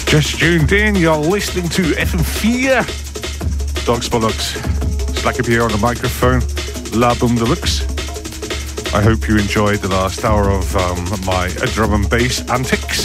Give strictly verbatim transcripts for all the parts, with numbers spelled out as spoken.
Just tuned in, you're listening to F M four. Dogs Bollocks. Slack up here on the microphone. La Boom Deluxe. I hope you enjoyed the last hour of um, my uh, drum and bass antics.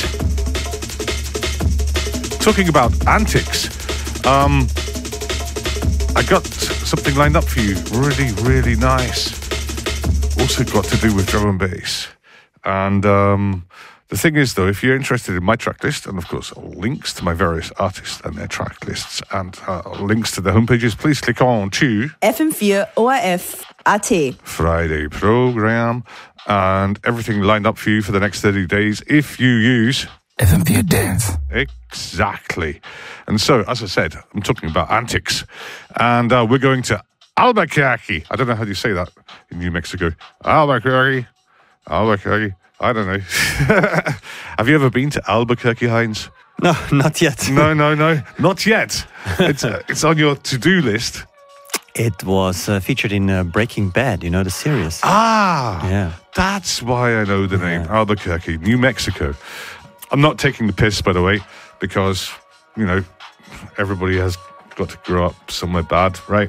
Talking about antics, um, I got something lined up for you. Really, really nice. Also got to do with drum and bass. And um, the thing is, though, if you're interested in my track list, and of course links to my various artists and their track lists, and uh, links to the homepages, please click on to F M four O R F A T Friday program, and everything lined up for you for the next thirty days if you use F M four Dance. Exactly. And so, as I said, I'm talking about antics, and uh, we're going to Albuquerque. I don't know how you say that in New Mexico. Albuquerque. Albuquerque. I don't know. Have you ever been to Albuquerque, Heinz? No, not yet. No, no, no, not yet. It's uh, it's on your to-do list. It was uh, featured in uh, Breaking Bad, you know, the series. Ah, yeah. That's why I know the name, Yeah. Albuquerque, New Mexico. I'm not taking the piss, by the way, because, you know, everybody has got to grow up somewhere bad, right?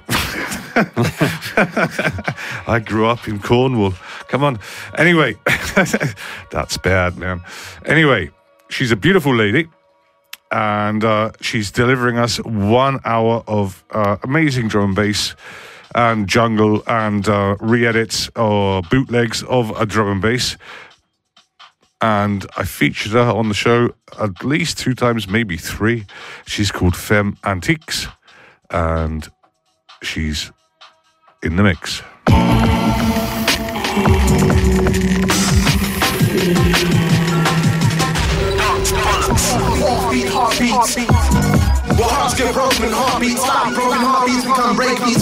I grew up in Cornwall. Come on. Anyway, that's bad, man. Anyway, she's a beautiful lady, and uh, she's delivering us one hour of uh, amazing drum and bass and jungle and uh, re-edits or bootlegs of a drum and bass. And I featured her on the show at least two times, maybe three. She's called Femme Antiques, and she's in the mix. Heartbeat, heartbeats. Well, hearts get broken, heartbeats stop. Broken heartbeats become breakbeats.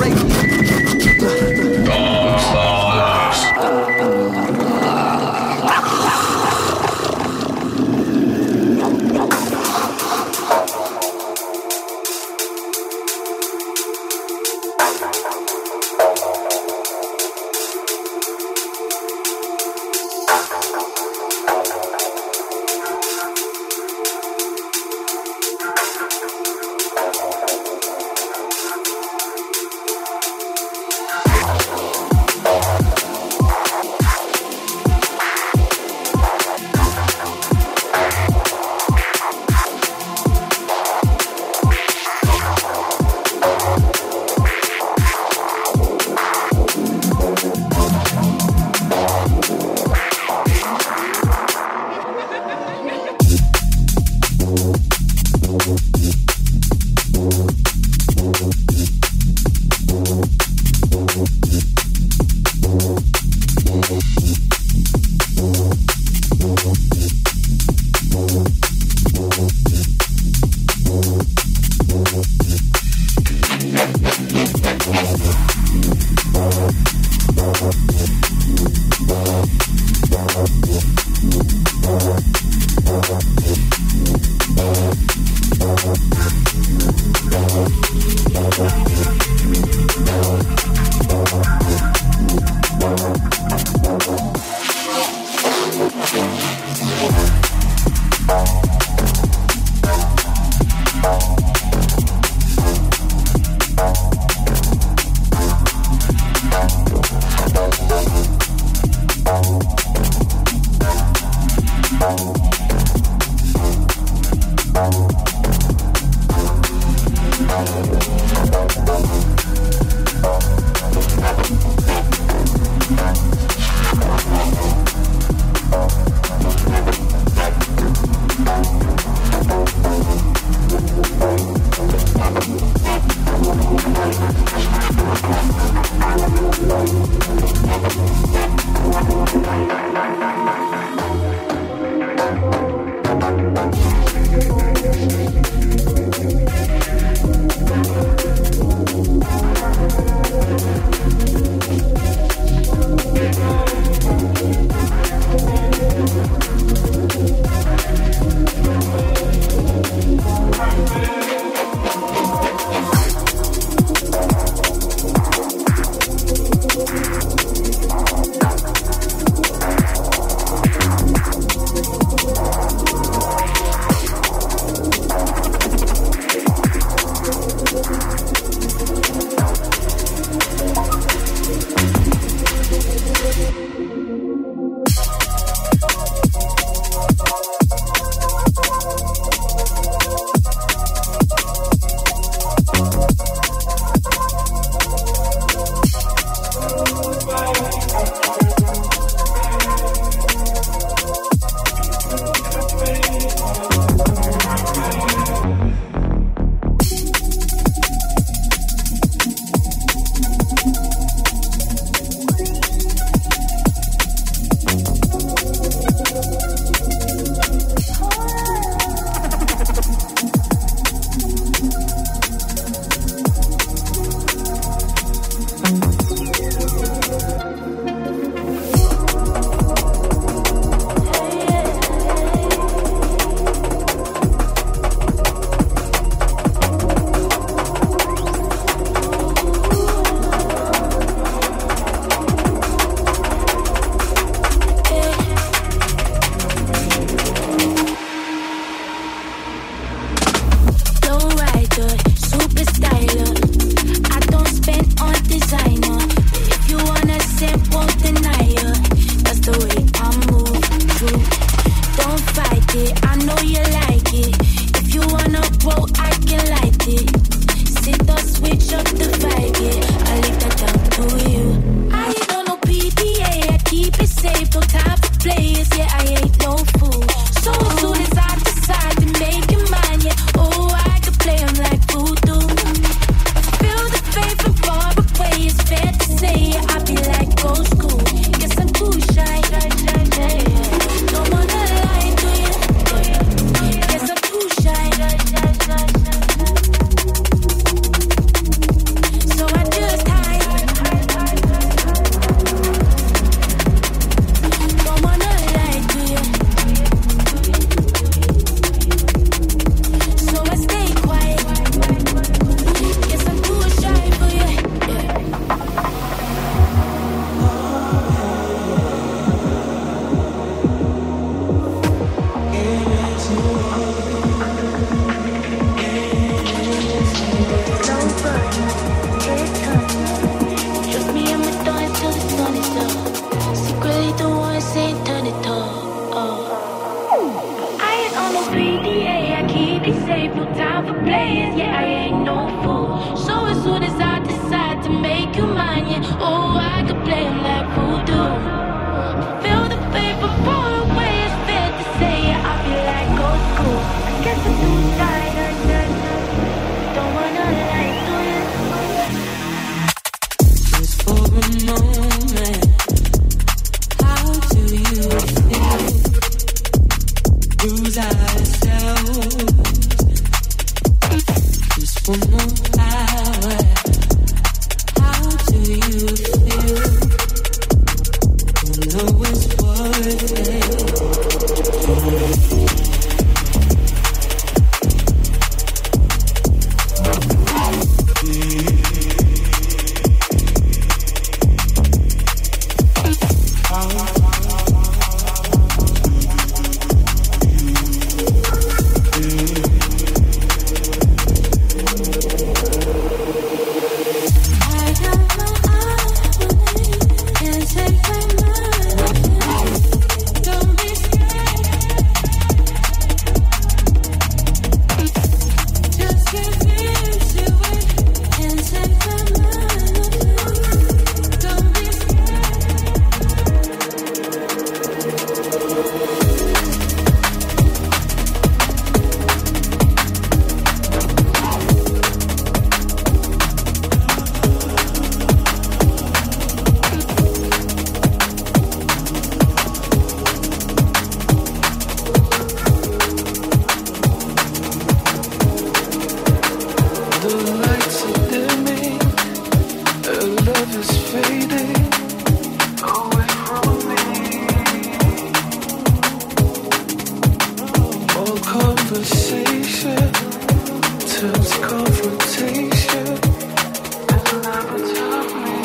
conversation turns confrontation. It never took me.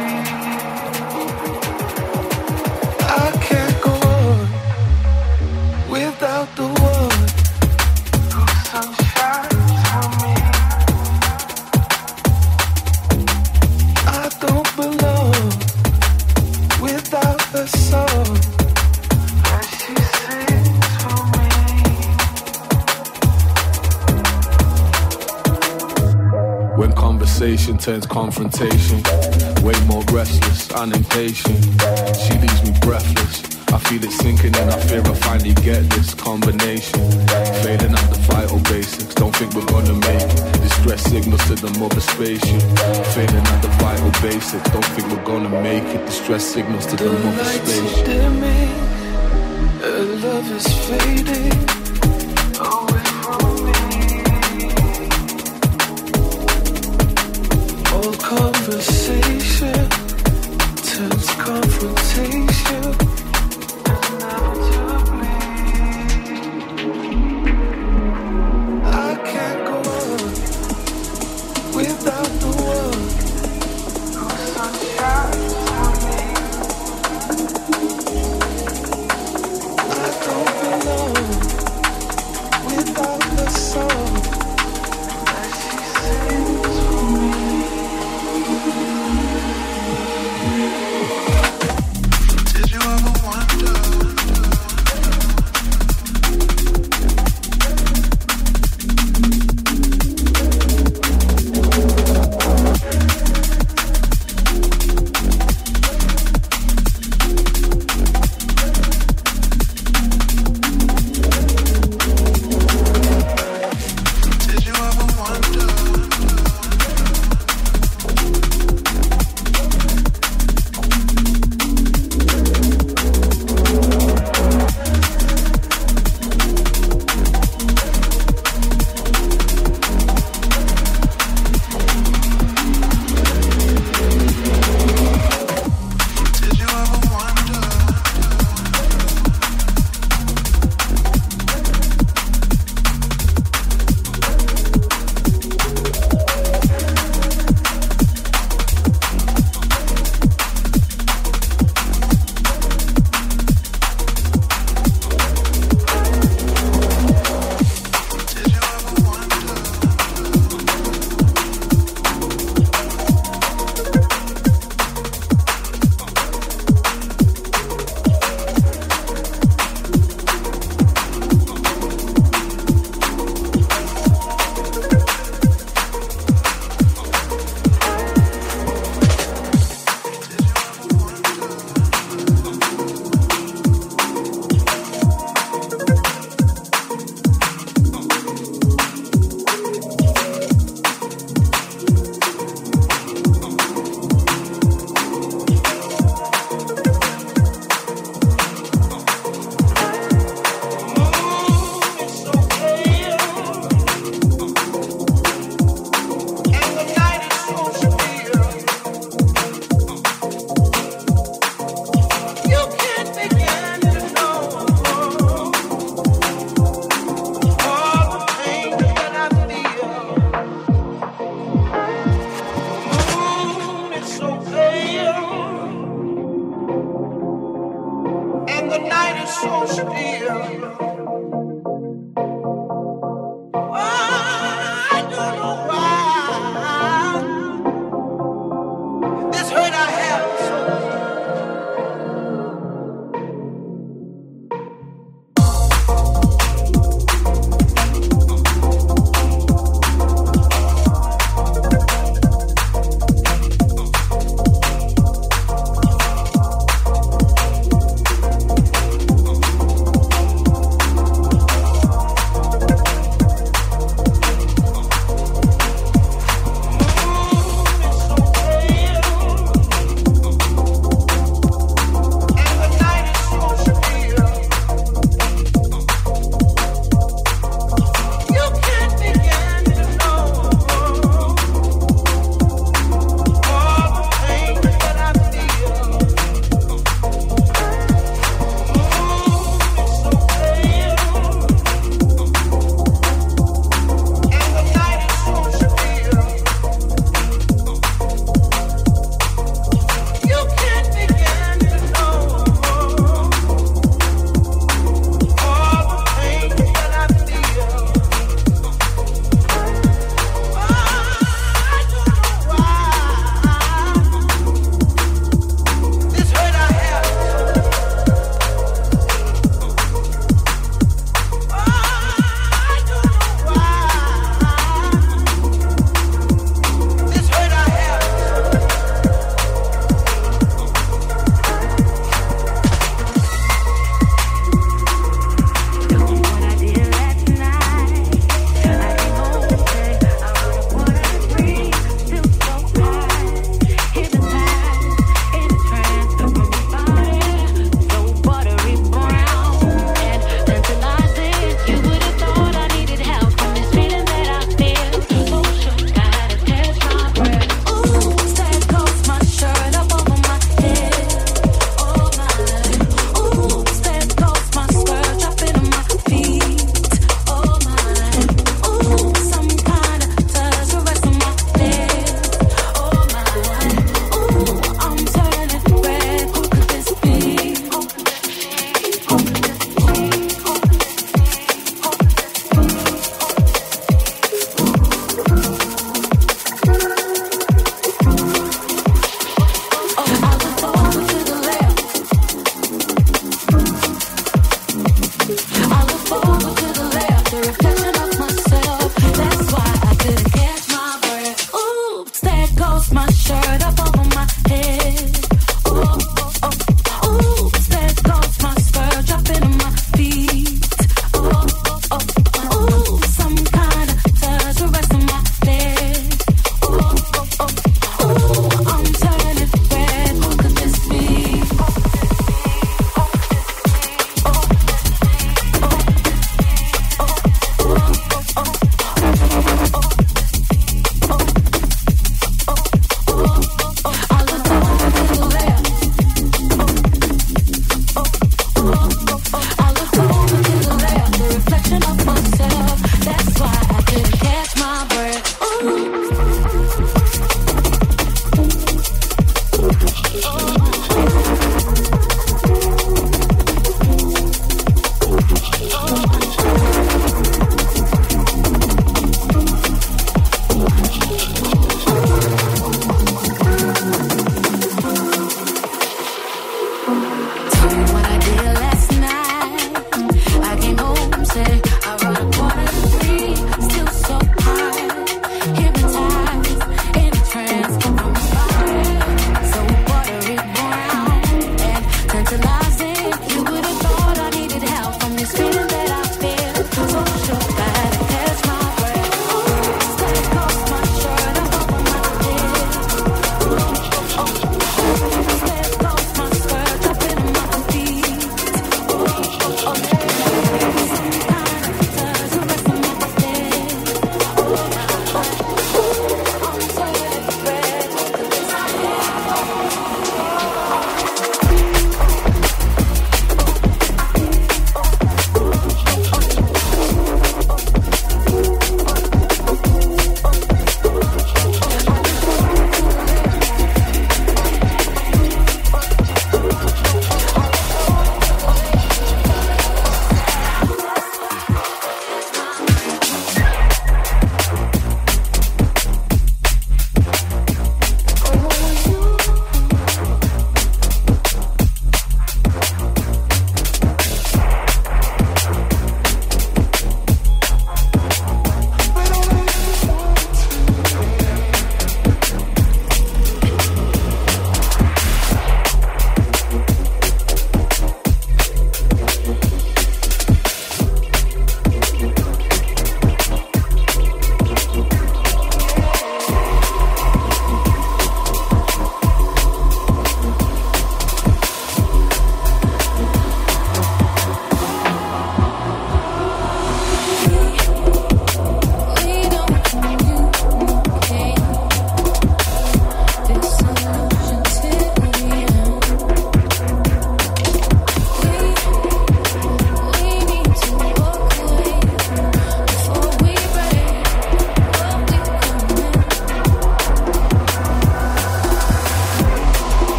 I can't go on without the one whose sun shines for me. I don't belong without the song that she sings for me. When conversation turns confrontation, way more restless and impatient. She leaves me breathless. I feel it sinking in, I fear I finally get this combination. Failing at the vital basics, don't think we're gonna make it. Distress signals to the mother spaceship. Failing at the vital basics, don't think we're gonna make it. Distress signals to the, the mother spaceship. The lights are dimming, her love is fading away from me. All conversation turns confrontation.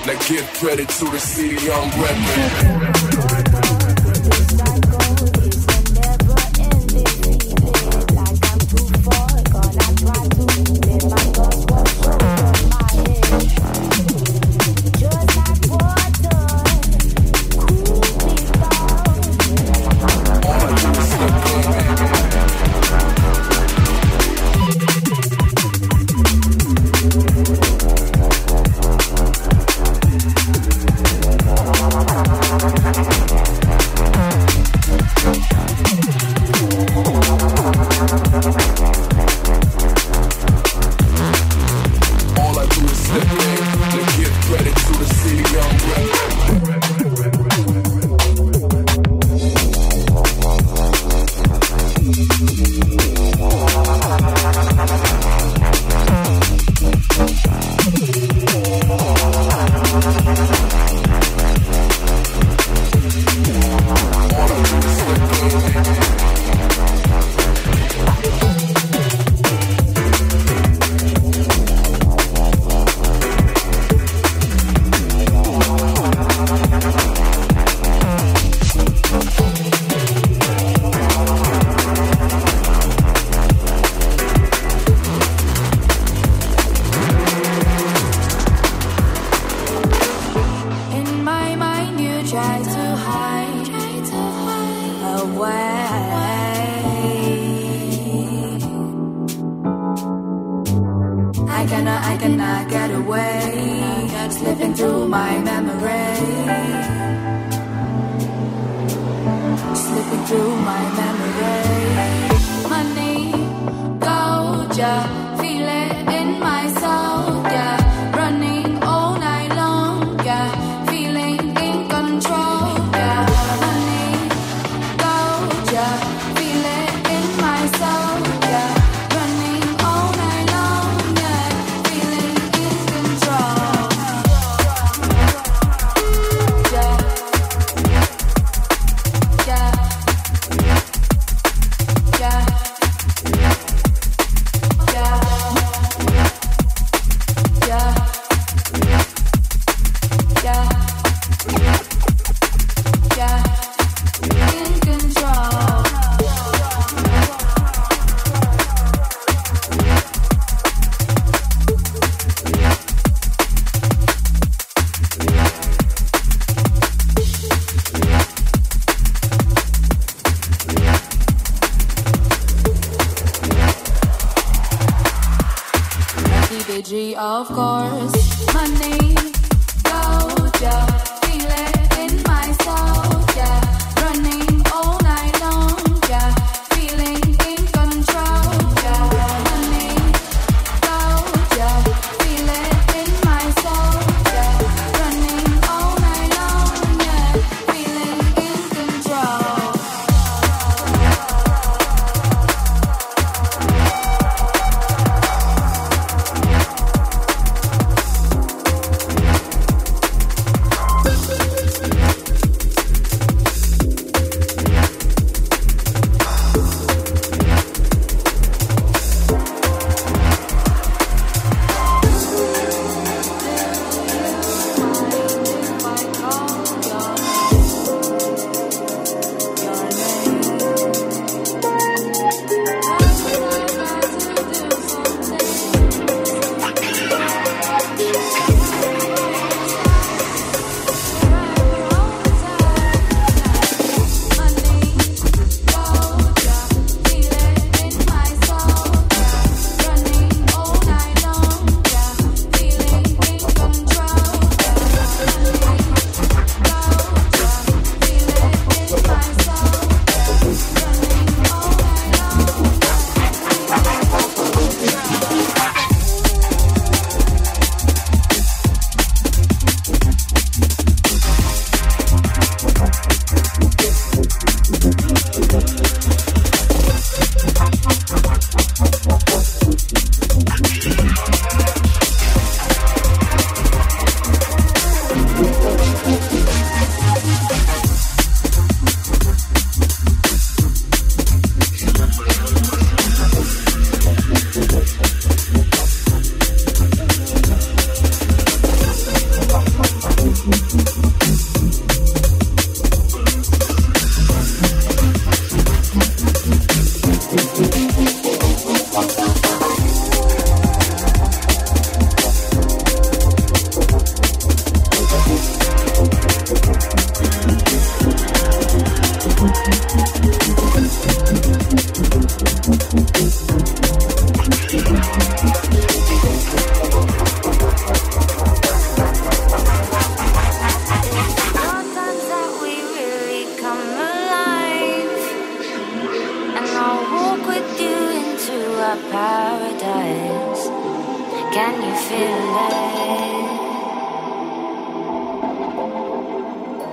Let's give credit to the city I'm repping.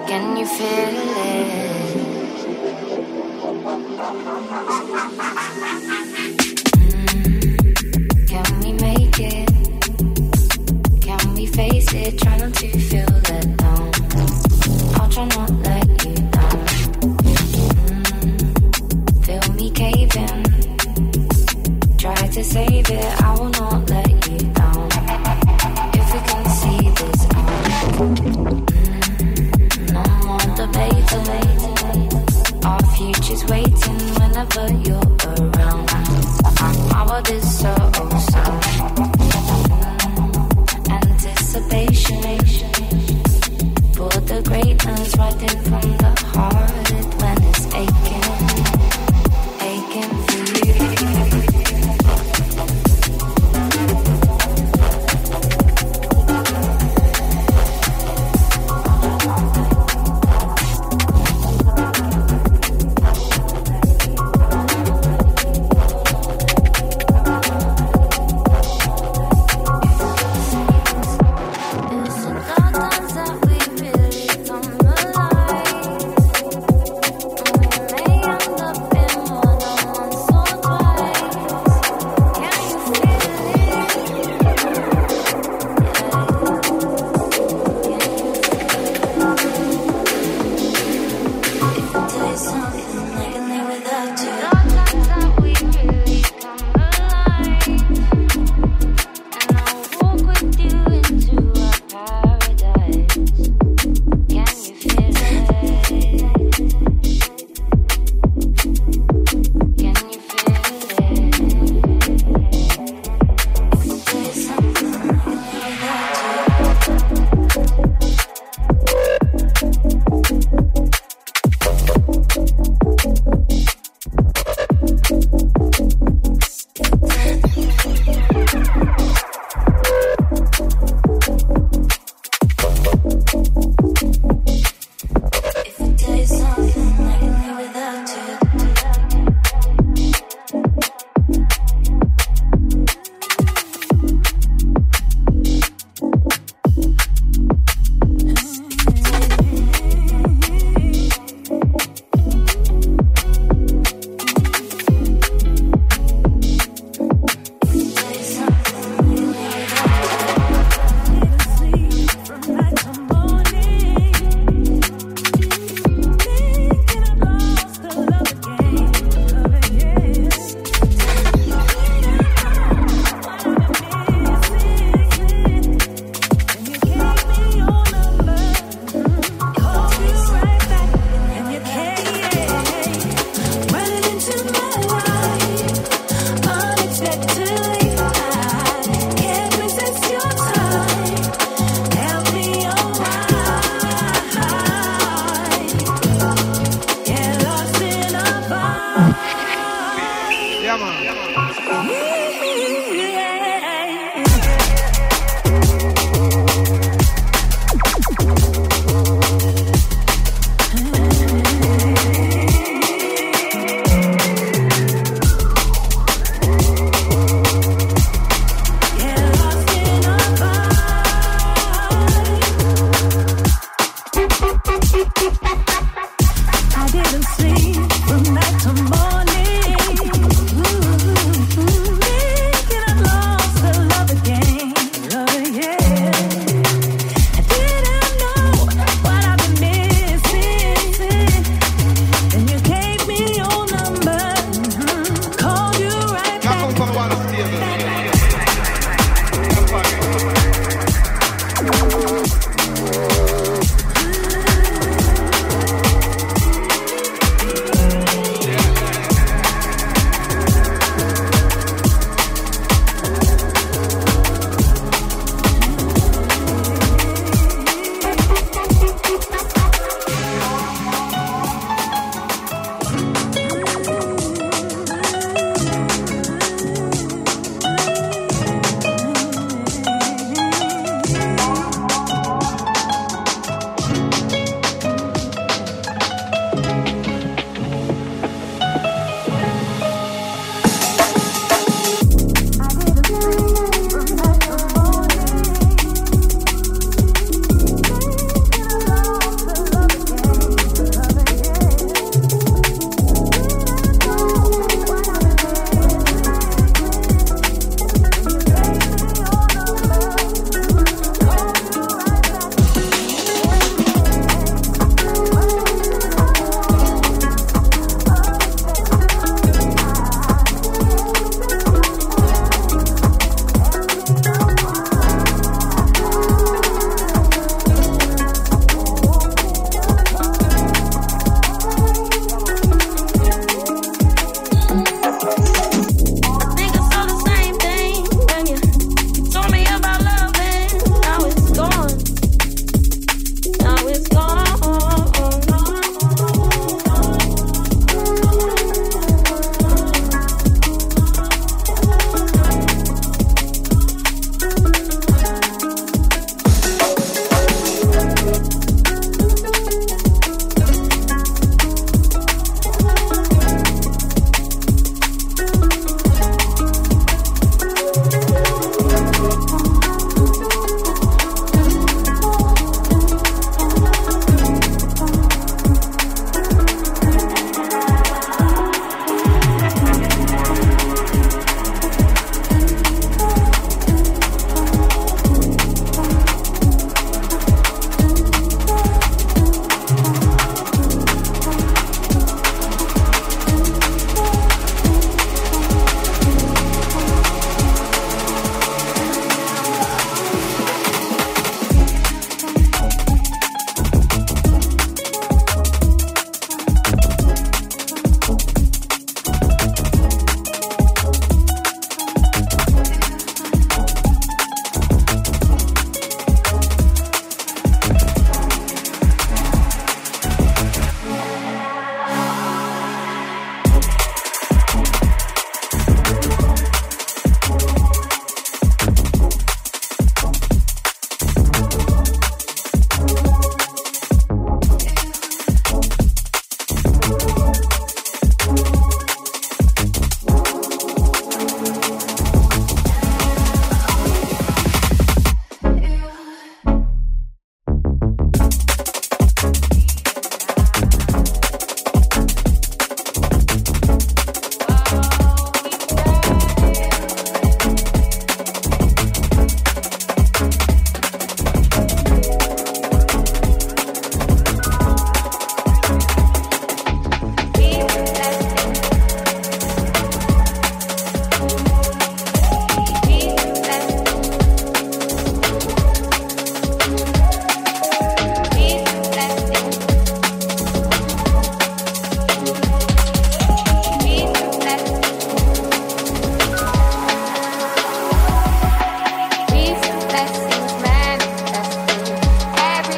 Can you feel it? Mm, can we make it? Can we face it? Try not to feel let down. I'll try not let you down. Mm, feel me caving. Try to save it. I will not let you down. If we can see this out. No more debating. Our future's waiting whenever you're around. My world is so sound. Anticipation for the greatness right in from the heart when it's aching, aching for you. It's the dark times that we really come alive.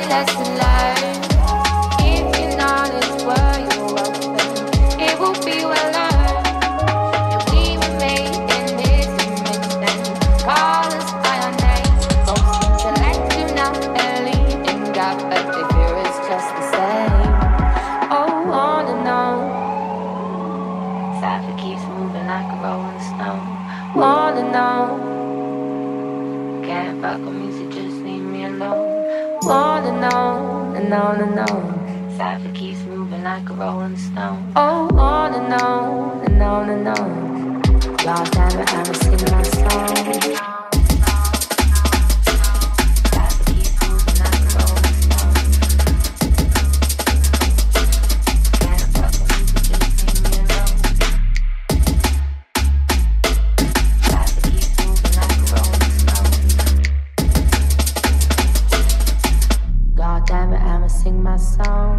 lesson learned. If you're not as well, you're welcome. It will be well earned. And we were made in this image then. Call us by our name. Most intellect you now, Ellie and God, but they fear it's just the same. Oh, on and on. Cypher keeps moving like a rolling stone. On and on. Can't fuck with music, just leave me alone. On and on, and on and on. Cypher keeps moving like a rolling stone. Oh, on and on, and on and on. Y'all damn it, I'ma sing my song. Cypher keeps moving like a rolling stone. Can't fuck with music, just leave me alone. Cypher keeps moving like a rolling stone. God damn it, I'ma sing my song.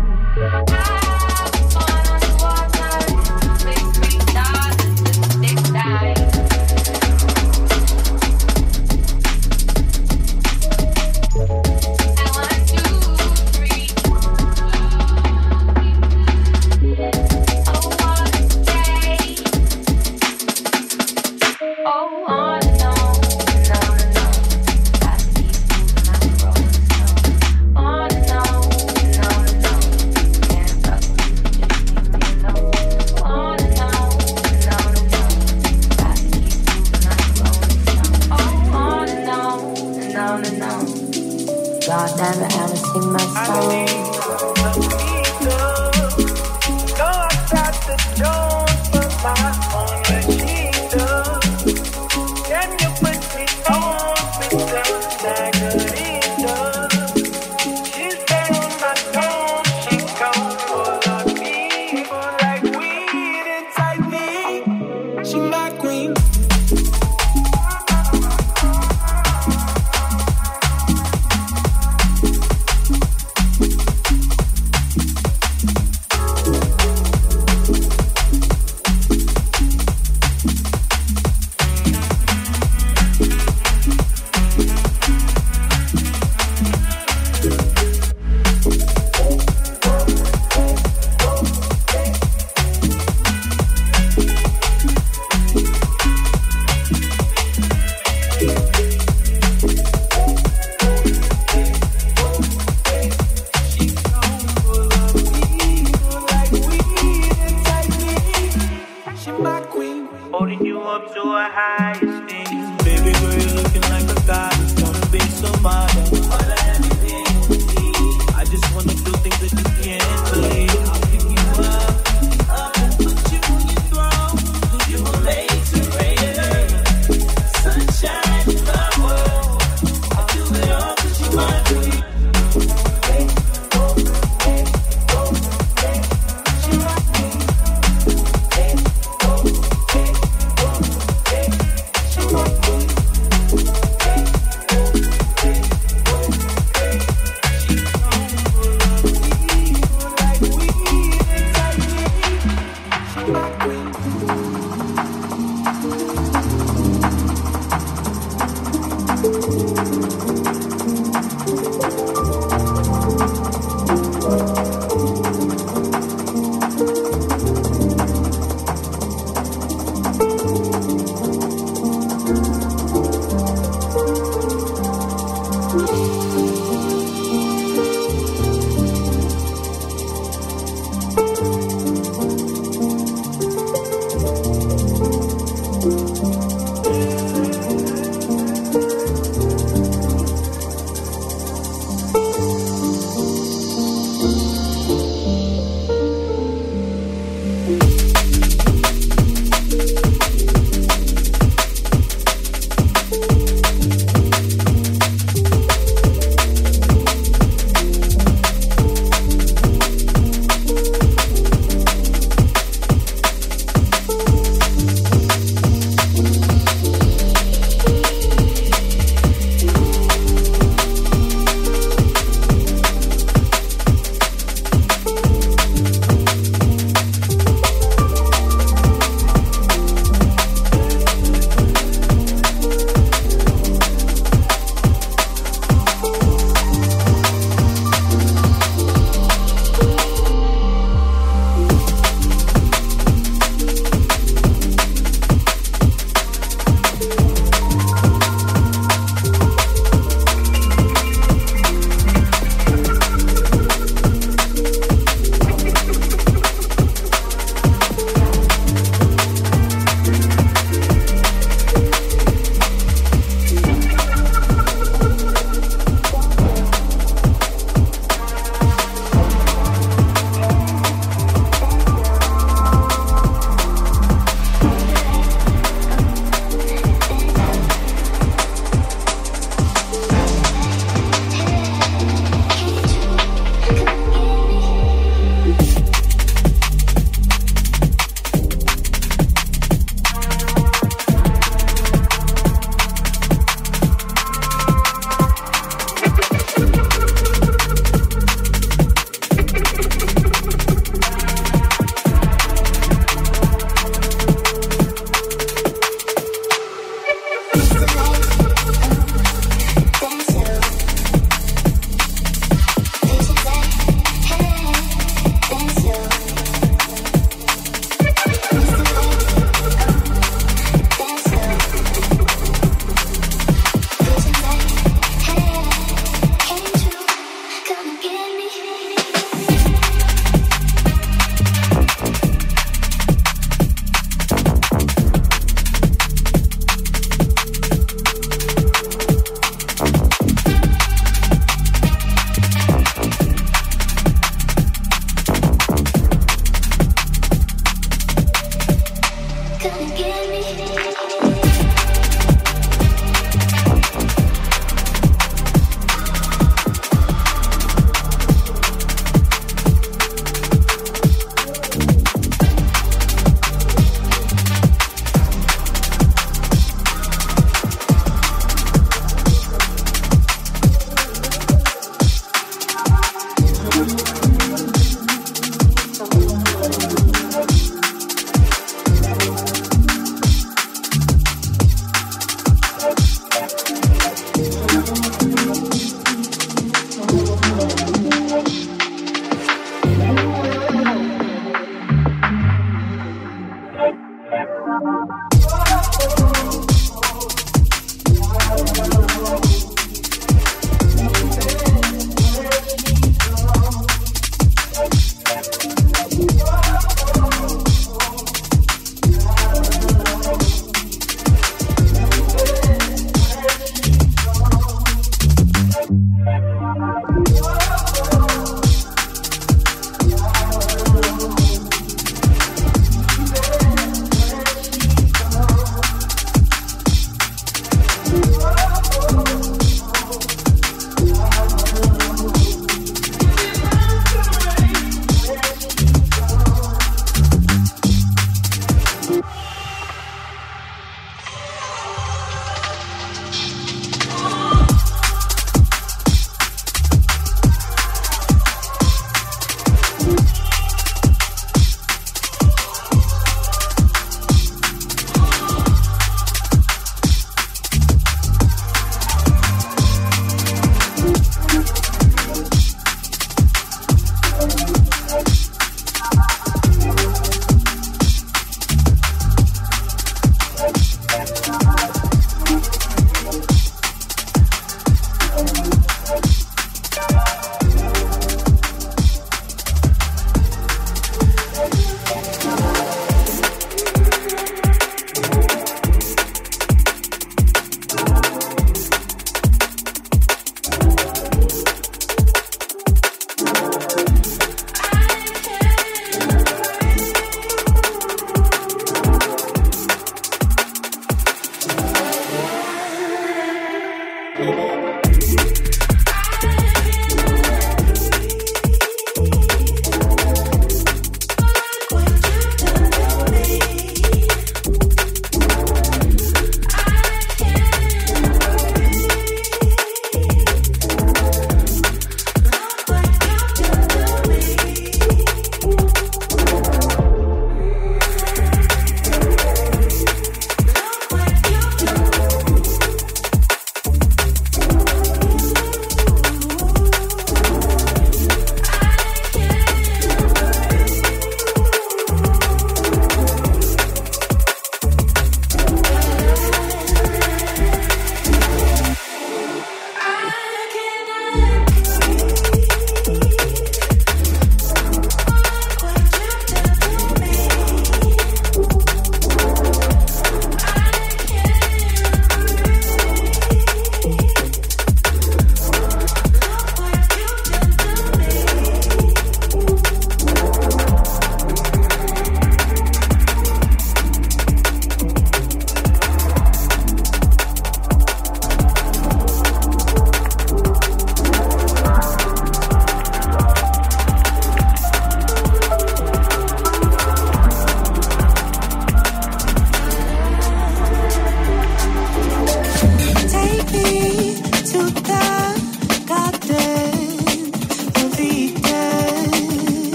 God damn it, I'ma sing my song.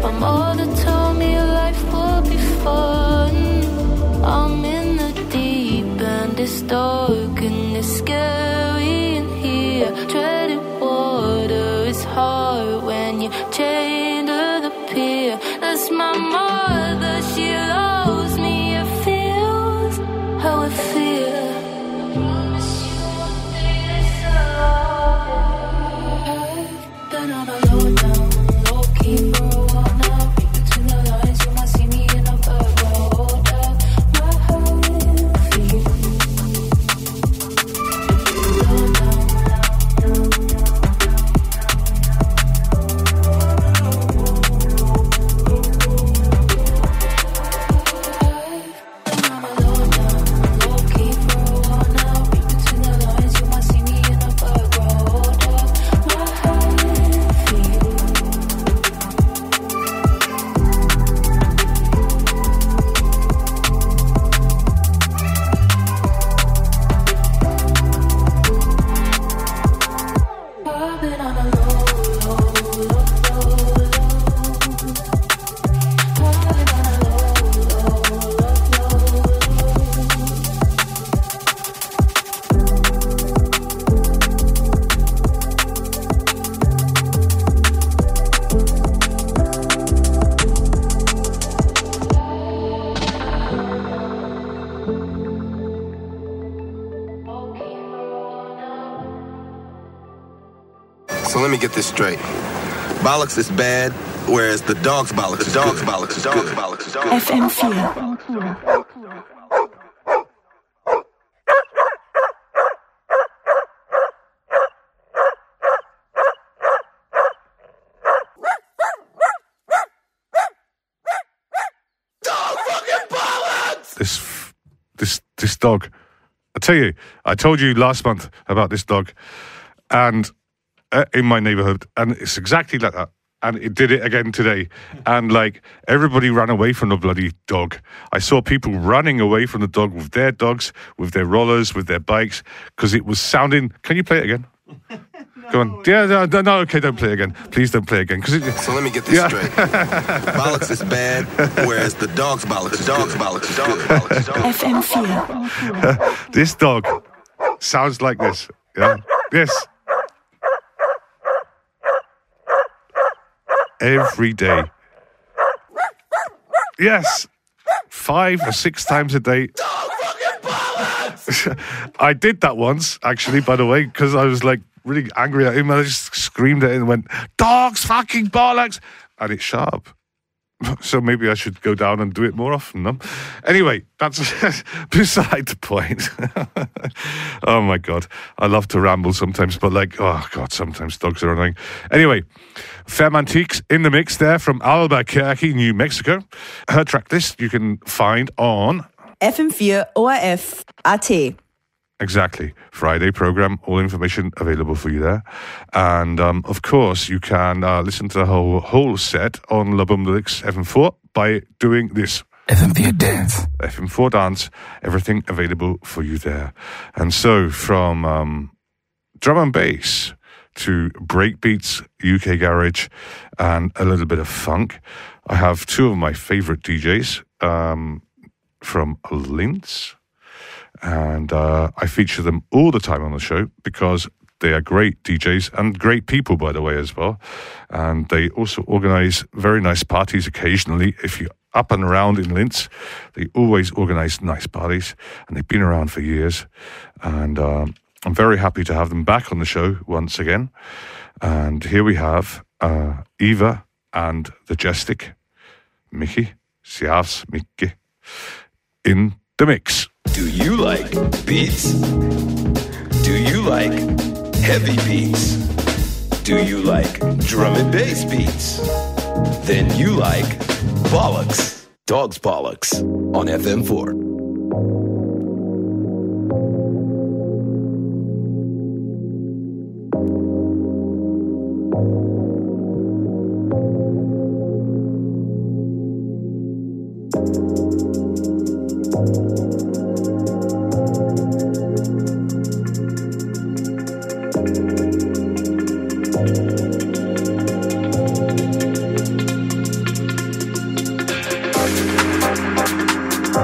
My mother told me life would be fun. I'm in the deep end, it's dark and it's scary in here. Treading water is hard when you're chained to the pier. That's my mother, she loves me, it feels how I feel. I promise you one day this alone. I've been on a low down, low key for a while now. Read between the lines, you might see me in a bad road. My heart feels low down. So let me get this straight. Bollocks is bad, whereas the dog's bollocks, the dog's bollocks, the dog's bollocks, the dog's F M vier. This, this, this dog. I tell you, I told you last month about this dog, and uh, in my neighborhood, and it's exactly like that. And it did it again today. And like everybody ran away from the bloody dog. I saw people running away from the dog with their dogs, with their rollers, with their bikes, because it was sounding. Can you play it again? No. Go on. Yeah, no, no, no, okay, don't play it again. Please don't play it again. It, so let me get this yeah. straight. Bollocks is bad, whereas the dog's bollocks, the dog's bollocks, the dog's bollocks, the dog's F M vier. This dog sounds like this. Yeah. This. Every day. Yes. Five or six times a day. I did that once, actually, by the way, because I was like really angry at him. And I just screamed at him and went, "Dogs fucking bollocks!" And it's sharp. So maybe I should go down and do it more often. No? Anyway, that's beside the point. Oh my God. I love to ramble sometimes, but like, oh God, sometimes dogs are annoying. Anyway, Femme Antiques in the mix there from Albuquerque, New Mexico. Her track list you can find on F M vier O R F A T. Exactly. Friday program, all information available for you there. And um, of course, you can uh, listen to the whole, whole set on La Boom Deluxe F M four by doing this. F M four Dance. F M four Dance, everything available for you there. And so from um, drum and bass to breakbeats, U K garage, and a little bit of funk, I have two of my favorite D Js um, from Linz. And uh, I feature them all the time on the show because they are great D Js and great people, by the way, as well. And they also organize very nice parties occasionally. If you're up and around in Linz, they always organize nice parties. And they've been around for years. And um, I'm very happy to have them back on the show once again. And here we have uh, Eva and the Jestic, Mickey, Siavs, Mickey, in the mix. Do you like beats? Do you like heavy beats? Do you like drum and bass beats? Then you like Bollocks, Dogs Bollocks on F M four.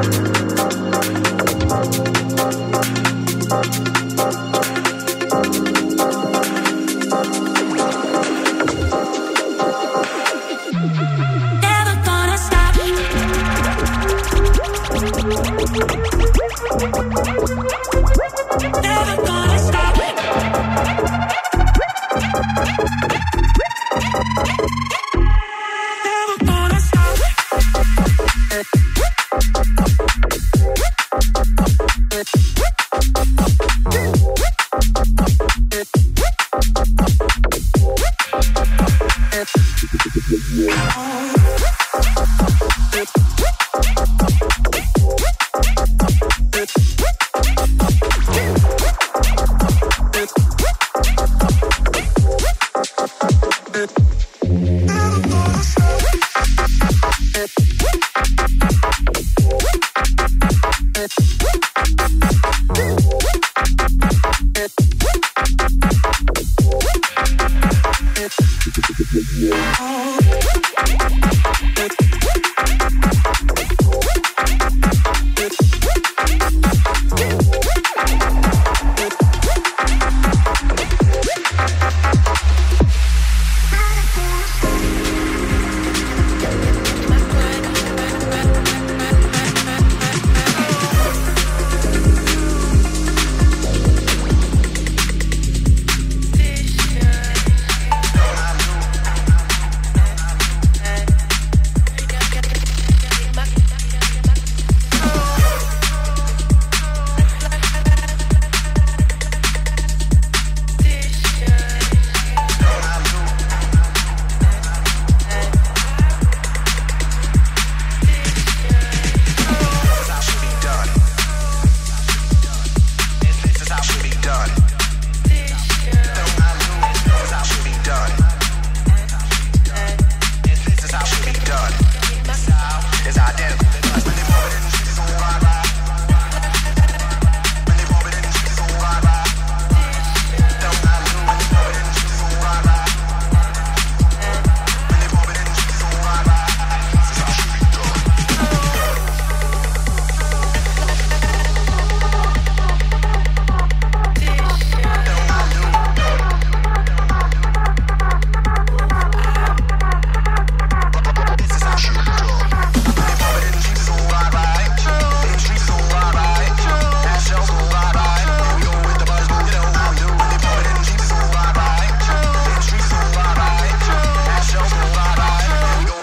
Oh.